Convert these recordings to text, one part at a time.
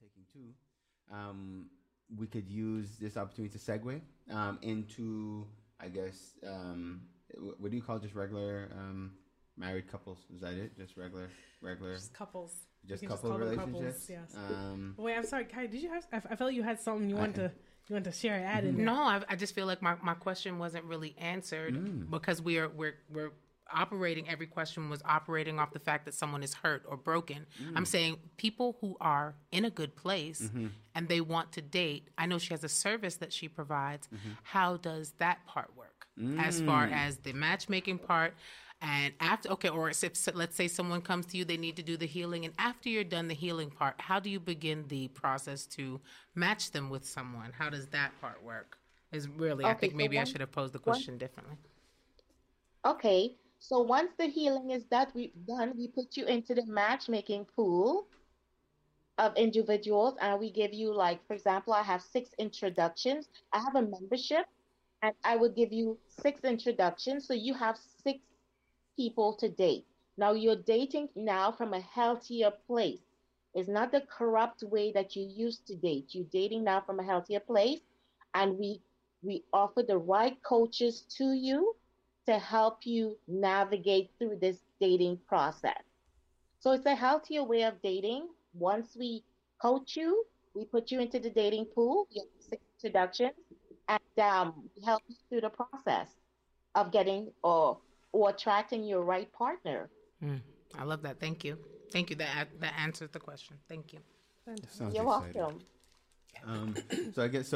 taking too, we could use this opportunity to segue into, I guess, what do you call just regular married couples? Is that it? Just regular, Just couples. just You can couple call them relationships? couples, yes. Wait, I'm sorry, Kai. Did you have? I felt you had something you want to share. Add in there. No, I just feel like my question wasn't really answered because we're operating. Every question was operating off the fact that someone is hurt or broken. I'm saying people who are in a good place and they want to date. I know she has a service that she provides. How does that part work as far as the matchmaking part? And after, okay, or if let's say someone comes to you, they need to do the healing, and after you're done the healing part, how do you begin the process to match them with someone? How does that part work? Is really, I think maybe I should have posed the question differently. Okay, so once the healing is done, we put you into the matchmaking pool of individuals, and we give you, like, for example, I have 6 introductions. I have a membership, and I would give you 6 introductions, so you have 6 people to date. Now you're dating now from a healthier place. It's not the corrupt way that you used to date. You're dating now from a healthier place, and we offer the right coaches to you to help you navigate through this dating process. So it's a healthier way of dating. Once we coach you, we put you into the dating pool, you have 6 introductions, and we help you through the process of getting or attracting your right partner. I love that. Thank you. Thank you. That answers the question. Thank you. Sounds You're exciting. welcome. So I guess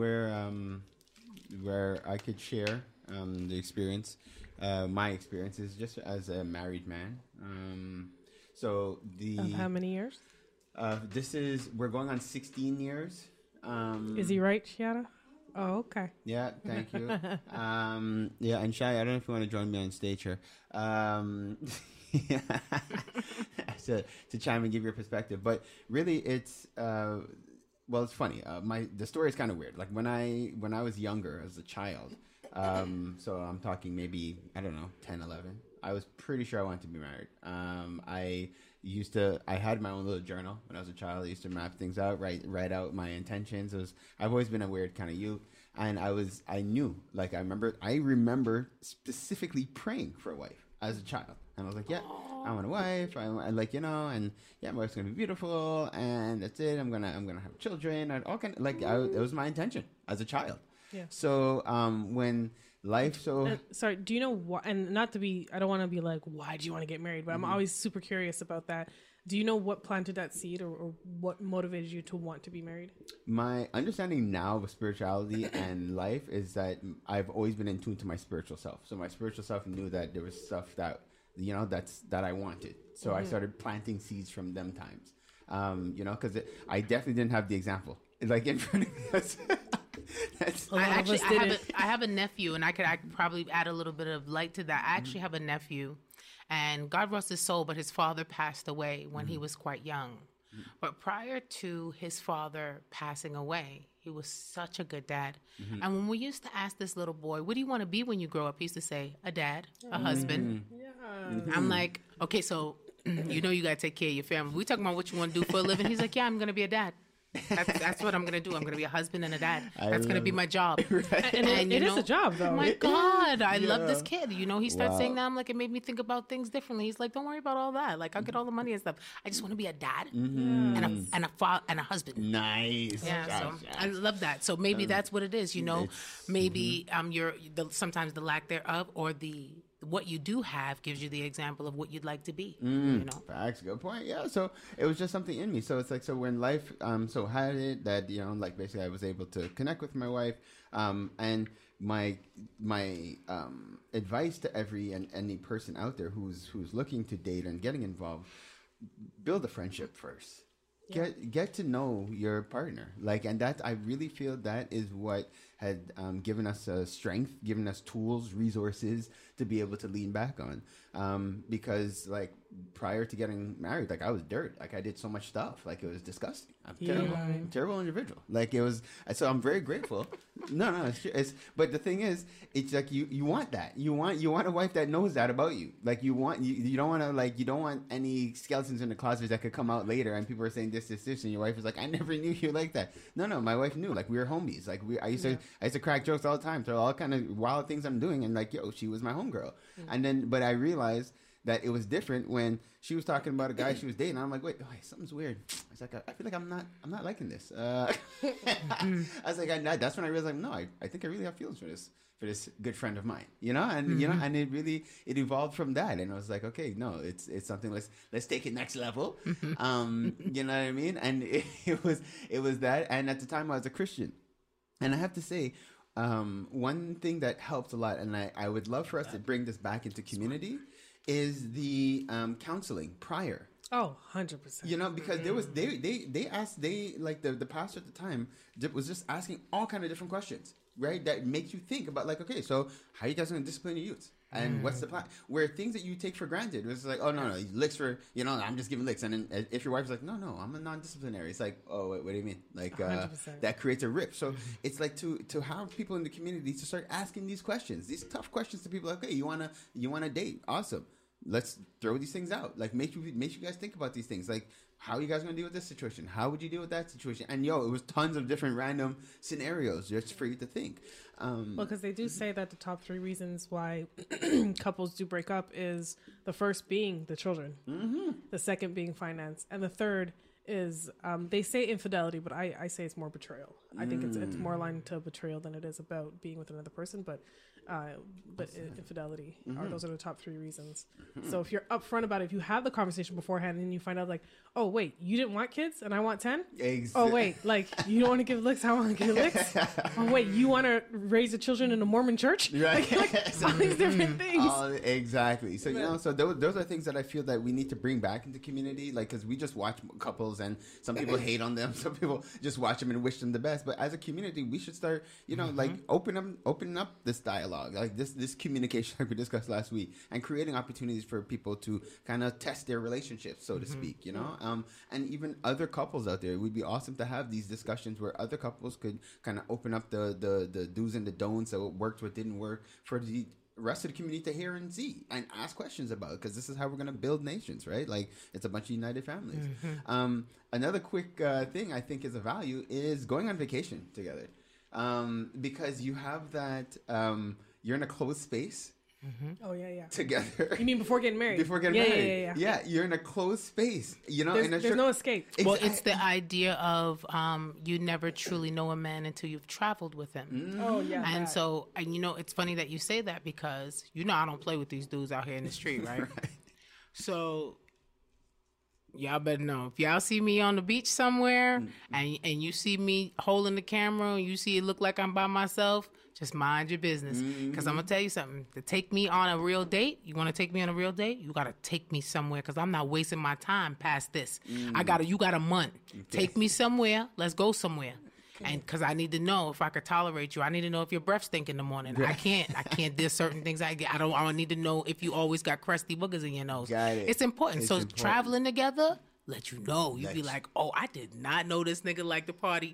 where I could share the experience, my experiences just as a married man. So Of how many years? we're going on 16 years. Is he right, Shiata? Oh, okay. Yeah, thank you. Yeah, and Shai, I don't know if you want to join me on stage here. To chime and give your perspective, but really, it's it's funny. The story is kind of weird. Like when I was younger, as a child, so I'm talking maybe, I don't know, 10, 11. I was pretty sure I wanted to be married. I had my own little journal when I was a child. I used to map things out, write out my intentions. I've always been a weird kind of youth. And I knew, like, I remember specifically praying for a wife as a child. And I was like, yeah, I want a wife. I like, and yeah, my wife's going to be beautiful. And that's it. I'm going to have children. And all kind of, like, it was my intention as a child. Yeah. So when life sorry, do you know what? And not to be, I don't want to be like, why do you want to get married? But I'm always super curious about that. Do you know what planted that seed, or what motivated you to want to be married? My understanding now of spirituality and life is that I've always been in tune to my spiritual self. So my spiritual self knew that there was stuff that that I wanted. So I started planting seeds from them times. Because I definitely didn't have the example like in front of me. I have a nephew, and I could probably add a little bit of light to that. I actually have a nephew, and God rest his soul, but his father passed away when he was quite young. But prior to his father passing away, he was such a good dad. And when we used to ask this little boy, what do you want to be when you grow up? He used to say, a dad, a husband. Yeah. I'm like, okay, so you got to take care of your family. We talking about what you want to do for a living. He's like, yeah, I'm going to be a dad. That's what I'm going to do. I'm going to be a husband and a dad. That's going to be my job. Right. And it is a job, though. Oh my God, I love this kid. He starts saying that. I'm like, it made me think about things differently. He's like, don't worry about all that. Like, I'll get all the money and stuff. I just want to be a dad and a husband. Nice. Yeah, so I love that. So maybe that's what it is. Maybe sometimes the lack thereof, or what you do have gives you the example of what you'd like to be. Facts, good point. Yeah, so it was just something in me. So it's like, so when life had it that like basically I was able to connect with my wife, and my advice to any person out there who's looking to date and getting involved, build a friendship first. Get to know your partner, and that I really feel that is what had given us strength, given us tools, resources to be able to lean back on. Because like prior to getting married, like I was dirt. Like I did so much stuff. Like it was disgusting. I'm terrible, terrible individual. Like it was. So I'm very grateful. No, it's but the thing is, it's like you want that. You want a wife that knows that about you. Like you don't want to like you don't want any skeletons in the closet that could come out later and people are saying this, and your wife is like, I never knew you like that. No, my wife knew. Like we were homies. Like I used to crack jokes all the time, throw all kind of wild things I'm doing, and like she was my homegirl. And then, but I realized that it was different when she was talking about a guy she was dating. I'm like, wait, something's weird. I was like, I feel like I'm not liking this. I was like, that's when I realized, like, no, I think I really have feelings for this good friend of mine, you know, and you know, and it evolved from that, and I was like, okay, no, it's something. Let's take it next level. You know what I mean? And it was that, and at the time I was a Christian, and I have to say. One thing that helped a lot, and I would love for us to bring this back into community, is the counseling prior. Oh, 100%. You know, because there was they asked the pastor at the time was just asking all kind of different questions, right? That makes you think about like, okay, so how are you guys going to discipline your youth? And what's the plan? Where things that you take for granted, it's like, oh no, licks for I'm just giving licks. And then if your wife's like, no, I'm a non-disciplinary, it's like, oh, what do you mean? Like that creates a rift. So it's like to have people in the community to start asking these questions, these tough questions to people. Like, okay, you wanna date? Awesome. Let's throw these things out. Like make you guys think about these things. Like, how are you guys gonna deal with this situation? How would you deal with that situation? And it was tons of different random scenarios just for you to think. Well, because they do say that the top 3 reasons why couples do break up is the first being the children, the second being finance, and the third is they say infidelity, but I say it's more betrayal. I think it's more aligned to betrayal than it is about being with another person, but infidelity those are the top 3 reasons. So if you're upfront about it, if you have the conversation beforehand and you find out like, oh wait, you didn't want kids and I want 10. Oh wait, like you don't want to give licks, I want to give licks. Oh wait, you want to raise the children in a Mormon church, right? like all these different things. Exactly. So so those are things that I feel that we need to bring back into community, like because we just watch couples and some people hate on them, some people just watch them and wish them the best. But as a community, we should start like opening up this dialogue, like this communication like we discussed last week, and creating opportunities for people to kind of test their relationships, so to speak, and even other couples out there. It would be awesome to have these discussions where other couples could kind of open up the do's and the don'ts, so what worked, what didn't work, for the rest of the community to hear and see and ask questions about, because this is how we're going to build nations, right? Like it's a bunch of united families. Another quick thing I think is a value is going on vacation together, because you have that you're in a closed space. Oh yeah. Together. You mean before getting married? Before getting married. Yeah, you're in a closed space. There's no escape. Well, it's the idea of you never truly know a man until you've traveled with him. Oh yeah. And so, it's funny that you say that, because I don't play with these dudes out here in the street, right? So y'all better know, if y'all see me on the beach somewhere and you see me holding the camera and you see it look like I'm by myself, just mind your business. Because I'm going to tell you something. To take me on a real date, you want to take me on a real date? You got to take me somewhere, because I'm not wasting my time past this. You got a month. Okay. Take me somewhere. Let's go somewhere. Okay. And because I need to know if I could tolerate you. I need to know if your breath stink in the morning. I can't. There's certain things I don't need to know if you always got crusty boogers in your nose. Got it. It's important. Traveling together, let you know. You'd be like, oh, I did not know this nigga liked to party.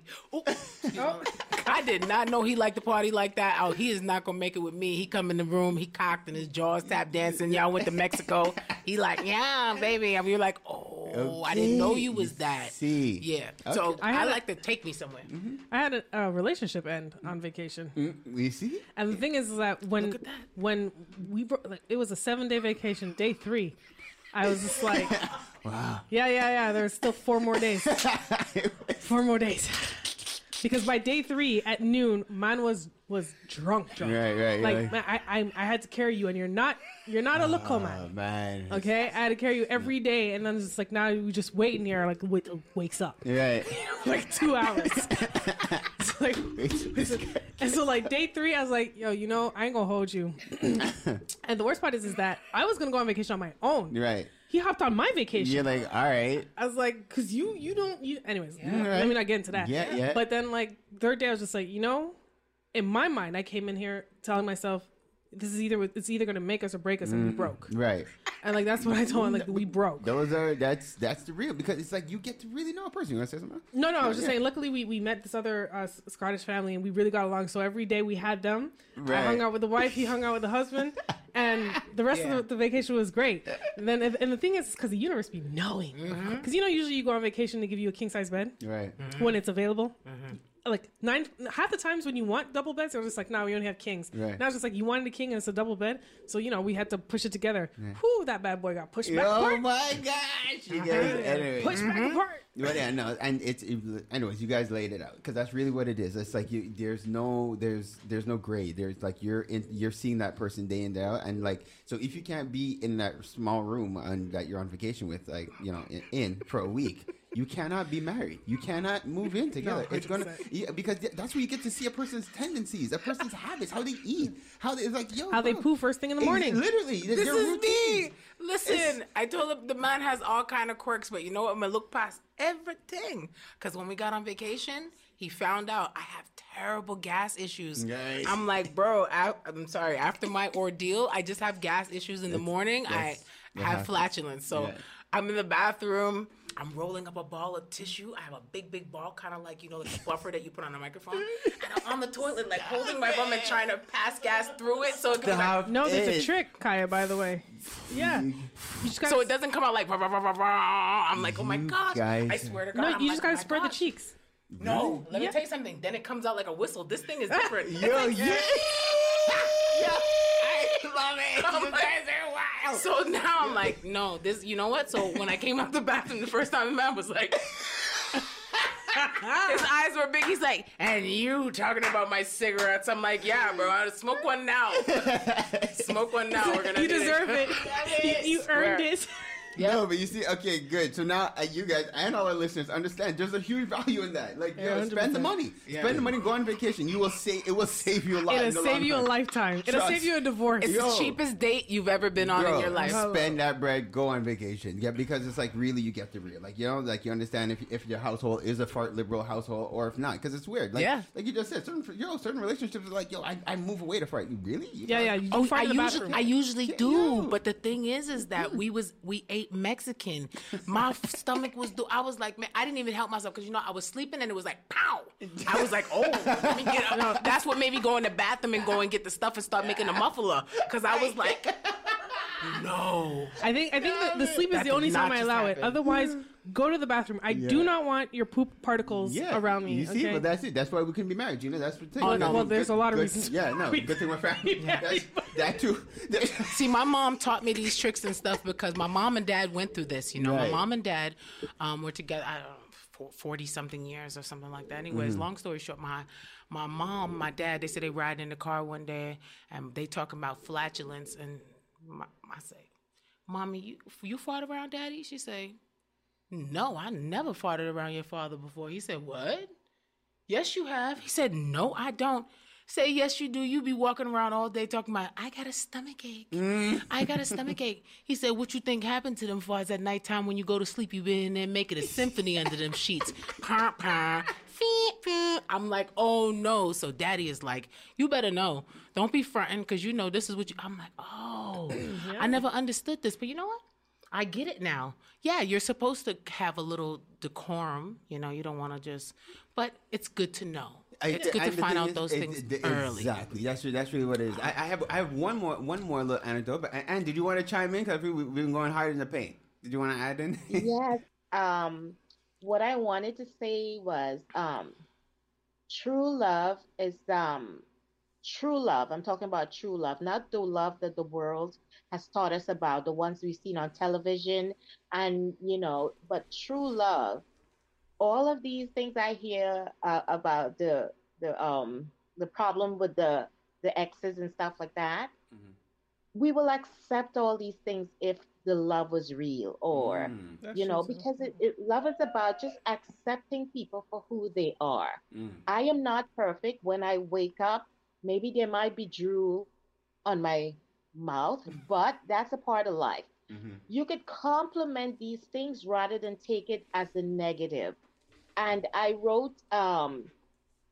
I did not know he liked to party like that. Oh, he is not going to make it with me. He come in the room, he cocked and his jaws tap dancing. Y'all went to Mexico. He like, yeah, baby. And you're like, oh, okay. I didn't know you was that. See. Yeah. Okay. So I like to take me somewhere. I had a relationship end on vacation. We see? And the thing is that when we it was a 7-day vacation, day 3, I was just like, wow. Yeah. There's still 4 more days. 4 more days. Because by day 3 at noon, man was drunk. Right. Like man, I had to carry you, and you're not a local man. Man. Okay, I had to carry you every day, and then it's just like now you just waiting here, like wakes up. Right. Like 2 hours. It's like, and so like day 3, I was like, yo, I ain't gonna hold you. And the worst part is that I was gonna go on vacation on my own. Right. He hopped on my vacation. You're like, all right. I was like, because you don't. Anyways, let me not get into that. Yeah. But then, like, 3rd day, I was just like, in my mind, I came in here telling myself, it's either going to make us or break us, and we broke. Right. And like that's what I told him. Like we broke. That's the real, because it's like you get to really know a person. You want to say something? No, I was just saying. Luckily, we met this other Scottish family, and we really got along. So every day we had them. Right. I hung out with the wife. He hung out with the husband, and the rest of the vacation was great. And then, and the thing is, because the universe be knowing, because usually you go on vacation, they give you a king size bed, Right. when it's available. Like half the times when you want double beds, it was just like, no, we only have kings. Right. Now it's just like you wanted a king and it's a double bed, so we had to push it together. Whew, that bad boy got pushed back apart. Oh my gosh! You guys, anyway. Pushed back apart. But yeah, no, and anyways, you guys laid it out, because that's really what it is. It's like there's no gray. There's like you're seeing that person day in day out, and like, so if you can't be in that small room that you're on vacation with, like in for a week, you cannot be married. You cannot move in together. No, it's gonna because that's where you get to see a person's tendencies, a person's habits, how they eat, how they how they poo first thing in the morning. Literally, This their is routine. me. Listen, I told him the man has all kind of quirks, but you know what? I'm gonna look past everything. Because when we got on vacation, he found out I have terrible gas issues. Nice. I'm like, bro, I'm sorry. After my ordeal, I just have gas issues in the morning. I have flatulence. So I'm in the bathroom. I'm rolling up a ball of tissue. I have a big ball, kind of like, like the buffer that you put on a microphone. And I'm on the toilet, like holding my bum and trying to pass gas through it so it can be like, No, there's a trick, Kaya, by the way. Yeah. You just gotta, so it doesn't come out like, rah, rah, rah, rah, rah. I'm like, oh my gosh. guys- I swear to God. No, I'm you like, just gotta oh my spread the gosh. cheeks. No, let me tell you something. Then it comes out like a whistle. This thing is different. Yo, yeah. I love it. You guys are wild. So now I'm like, no, this, you know what? So when I came out the bathroom the first time, the man was like, his eyes were big. He's like, and you talking about my cigarettes? I'm like, yeah, bro. I'll smoke one now. Smoke one now. We're gonna. You deserve it. You earned it. No, but you see, okay, good. So now you guys and all our listeners understand there's a huge value in that. Like, spend the money. Spend the money, go on vacation. It will save you a lot. It'll save you a lifetime. It'll save you a divorce. It's the cheapest date you've ever been on in your life. Spend that bread, go on vacation. Yeah, because it's like really you get the real. Like, like you understand if your household is a fart liberal household or if not, because it's weird. Like, like you just said, certain relationships are like, I move away to fart. You really? You fart in the bathroom. I usually do, but the thing is that we ate Mexican. My stomach was. I was like, man, I didn't even help myself because I was sleeping and it was like, pow. I was like, oh, let me get up. No, that's what made me go in the bathroom and go and get the stuff and start making a muffler because I was like, no. I think the sleep is the only time I allow it. Otherwise, go to the bathroom. I do not want your poop particles around me. You see, but that's it. That's why we couldn't be married, Gina. That's the thing. Oh no, well, there's a lot of reasons. Yeah, no, good thing we're family. That too. See, my mom taught me these tricks and stuff because my mom and dad went through this. My mom and dad were together. I don't know, 40 something years or something like that. Anyways, long story short, my mom, my dad, they said they ride in the car one day and they talking about flatulence, and I say, "Mommy, you fought around Daddy?" She say, "No, I never farted around your father before." He said, "What? Yes, you have." He said, "No, I don't." Say, "Yes, you do. You be walking around all day talking about, I got a stomach ache. I got a stomach ache." He said, "What you think happened to them fathers at nighttime when you go to sleep? You been in there making a symphony under them sheets." Purr, purr, fee, fee. I'm like, oh, no. So Daddy is like, you better know. Don't be fronting because this is what you... I'm like, oh, I never understood this. But you know what? I get it now. Yeah, you're supposed to have a little decorum. You don't want to just... But it's good to know. It's good to find out those things early. Exactly. That's really what it is. I have one more little anecdote. But Anne, did you want to chime in? Because we've been going hard in the paint. Did you want to add in? Yes. What I wanted to say was true love is true love. I'm talking about true love, not the love that the world has taught us about, the ones we've seen on television, and but true love. All of these things I hear about the problem with the exes and stuff like that, we will accept all these things if the love was real, or because love is about just accepting people for who they are. I am not perfect. When I wake up, maybe there might be drool on my mouth, but that's a part of life. You could compliment these things rather than take it as a negative. And I wrote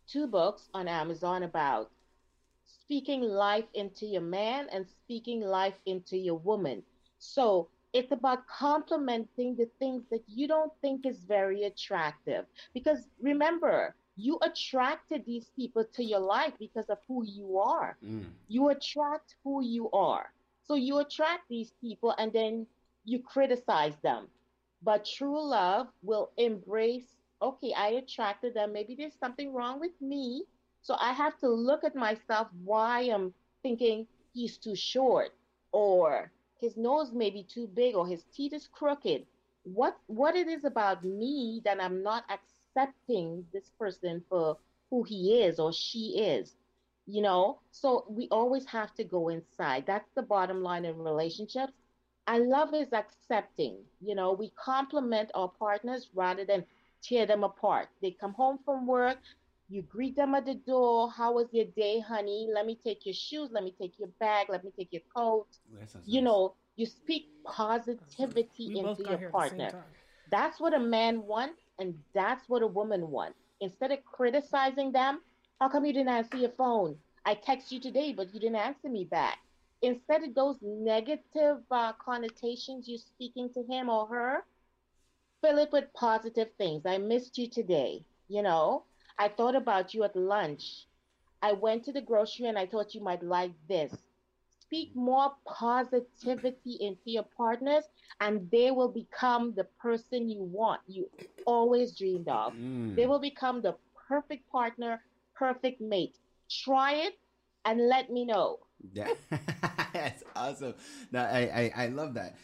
two books on Amazon about speaking life into your man and speaking life into your woman. So it's about complementing the things that you don't think is very attractive. Because remember, you attracted these people to your life because of who you are. Mm. You attract who you are. So you attract these people and then you criticize them. But true love will embrace, okay, I attracted them. Maybe there's something wrong with me. So I have to look at myself why I'm thinking he's too short or his nose may be too big or his teeth is crooked. What it is about me that I'm not accepting this person for who he is or she is, you know? So we always have to go inside. That's the bottom line in relationships. I love is accepting. You know, we compliment our partners rather than tear them apart. They come home from work, you greet them at the door. How was your day, honey? Let me take your shoes. Let me take your bag. Let me take your coat. Ooh, that sounds You nice. know, you speak positivity We both into got your here at the same partner. time. That's what a man wants, and that's what a woman wants. Instead of criticizing them, how come you didn't answer your phone? I text you today, but you didn't answer me back. Instead of those negative connotations you're speaking to him or her, fill it with positive things. I missed you today. You know, I thought about you at lunch. I went to the grocery and I thought you might like this. Speak more positivity into your partners, and they will become the person you want, you always dreamed of. They Mm. will become the perfect partner, perfect mate. Try it and let me know. Yeah, that's awesome. No, I love that.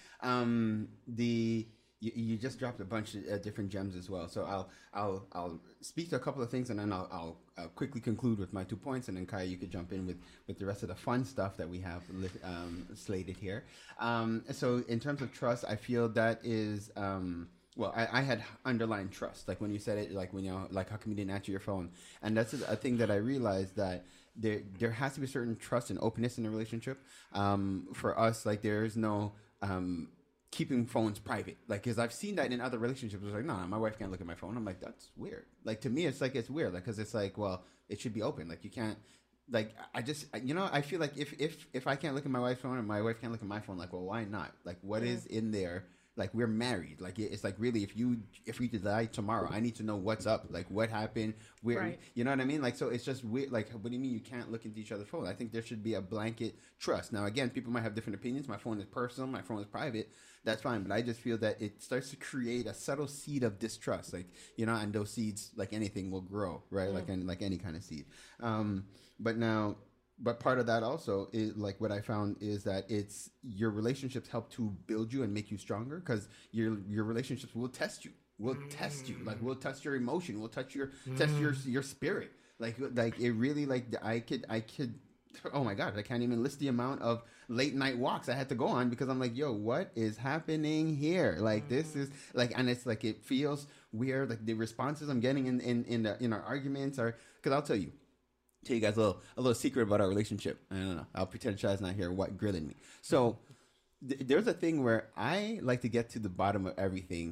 The you just dropped a bunch of different gems as well. So I'll speak to a couple of things and then I'll quickly conclude with my 2 points and then Kaya, you could jump in with the rest of the fun stuff that we have slated here. So in terms of trust, I feel that is well, I had underlined trust, like when you said it, like when you like how come you didn't answer your phone, and that's a thing that I realized that there has to be a certain trust and openness in a relationship. For us, like there is no keeping phones private, like because I've seen that in other relationships. It's like, no, my wife can't look at my phone. I'm like, that's weird. Like to me, it's like it's weird, like because it's like, well, it should be open. Like you can't. Like I just I feel like if I can't look at my wife's phone and my wife can't look at my phone, like well why not? Like what is in there? Like we're married. Like it's like really if we die tomorrow, I need to know what's up. Like what happened? Where Right. you know what I mean? Like so it's just weird. Like what do you mean you can't look into each other's phone? I think there should be a blanket trust. Now again, people might have different opinions. My phone is personal. My phone is private. That's fine. But I just feel that it starts to create a subtle seed of distrust. Like and those seeds, like anything, will grow, right? Like any kind of seed. But now. But part of that also is like what I found is that it's your relationships help to build you and make you stronger because your relationships will test you. Will test you. Like we'll test your emotion. We'll test your spirit. Like it really like I could. Oh my God! I can't even list the amount of late night walks I had to go on because I'm like, yo, what is happening here? Like this is like, and it's like it feels weird. Like the responses I'm getting in our arguments are because I'll tell you guys a little secret about our relationship. I don't know. I'll pretend Shad's not here grilling me. So there's a thing where I like to get to the bottom of everything.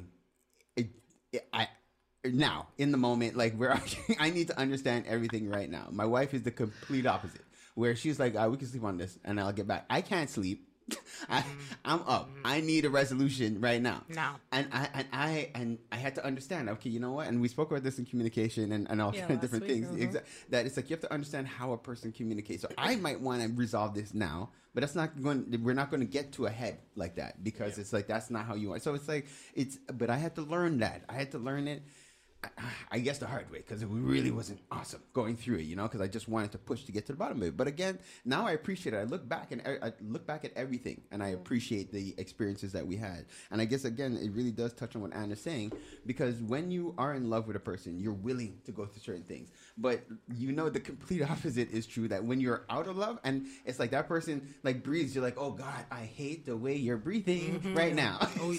I now in the moment, like where I need to understand everything right now. My wife is the complete opposite, where she's like, we can sleep on this, and I'll get back. I can't sleep. I'm up. I need a resolution right now. No. And I had to understand. Okay, you know what? And we spoke about this in communication and all kind of last different week, things. That it's like you have to understand how a person communicates. So I might want to resolve this now, but that's not going. We're not going to get to a head like that because it's like that's not how you are. So it's like But I had to learn that. I had to learn it. I guess the hard way because it really wasn't awesome going through it, because I just wanted to push to get to the bottom of it. But again, now I appreciate it. I look back at everything, and I appreciate the experiences that we had. And I guess again, it really does touch on what Anna's saying because when you are in love with a person, you're willing to go through certain things. But the complete opposite is true. That when you're out of love, and it's like that person like breathes, you're like, oh God, I hate the way you're breathing right now. Oh,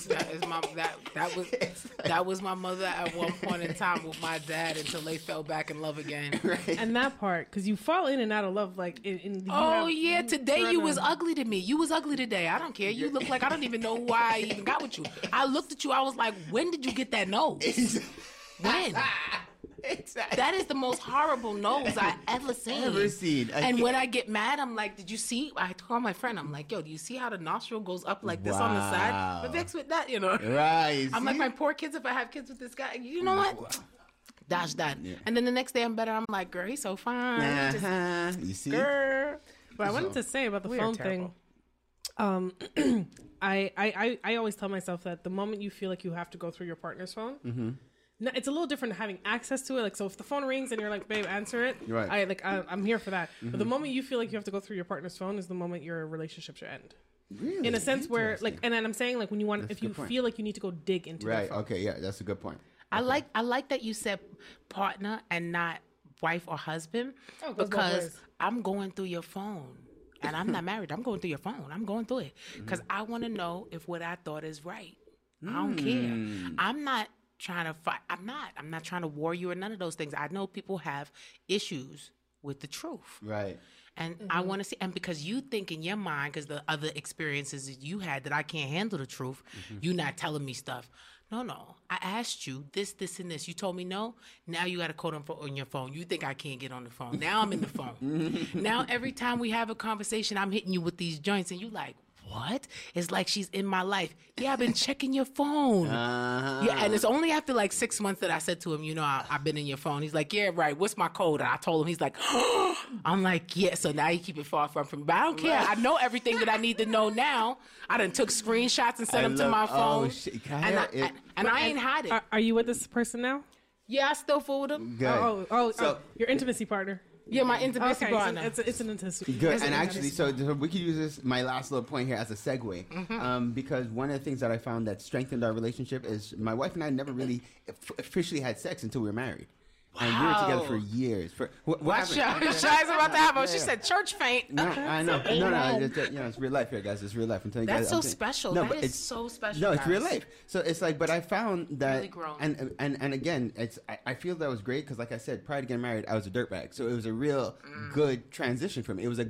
that was my mother at one point in time with my dad until they fell back in love again. Right. And that part, because you fall in and out of love, like Today you was ugly to me. You was ugly today. I don't care. You look like I don't even know why I even got with you. I looked at you. I was like, when did you get that nose? When? Exactly. That is the most horrible nose I ever seen. And when I get mad, I'm like, did you see? I call my friend. I'm like, yo, do you see how the nostril goes up like this on the side? But Vic's with that, you know. Right. I'm like, my poor kids, if I have kids with this guy, you know what? Dash that. Yeah. And then the next day I'm better. I'm like, girl, he's so fine. You see? Girl. But I wanted to say about the phone thing. I always tell myself that the moment you feel like you have to go through your partner's phone, no, it's a little different having access to it. Like, so if the phone rings and you're like, babe, answer it. Right. I'm here for that. But the moment you feel like you have to go through your partner's phone is the moment your relationship should end. Really? In a sense where, like, and then I'm saying, like, when you want, if you feel like you need to go dig into right. their phone. Okay. Yeah, that's a good point. I like that you said partner and not wife or husband, because I'm going through your phone. And I'm not married. I'm going through your phone. I'm going through it because I want to know if what I thought is right. I don't care. I'm not trying to fight. I'm not trying to war you or none of those things. I know people have issues with the truth. Right. And I want to see, and because you think in your mind, because the other experiences that you had that I can't handle the truth, you not telling me stuff. No. I asked you this, and this. You told me no. Now you got a code on your phone. You think I can't get on the phone. Now I'm in the phone. Now every time we have a conversation, I'm hitting you with these joints, and you like, what? It's like she's in my life. Yeah, I've been checking your phone. Yeah, and it's only after like 6 months that I said to him, you know, I've been in your phone. He's like, yeah, right. What's my code? And I told him. He's like, oh. I'm like, yeah. So now you keep it far from me. But I don't care. I know everything that I need to know now. I done took screenshots and sent them to my phone. And I ain't hide it. Are you with this person now? Yeah, I still fool with him. Good. So your intimacy partner. Yeah, my intimacy partner. So it's an intimacy. Good. And actually, so we could use this, my last little point here, as a segue. Because one of the things that I found that strengthened our relationship is my wife and I never really officially had sex until we were married. And we were together for years. What happened? Shai's about to happen. She said church faint. No, I know. No. It's real life here, guys. It's real life. I'm telling you guys. That's so special. No, that is so special. No, it's real life. So it's like, but I found that, really grown. And again, I feel that was great because, like I said, prior to getting married, I was a dirtbag. So it was a real good transition for me. It was a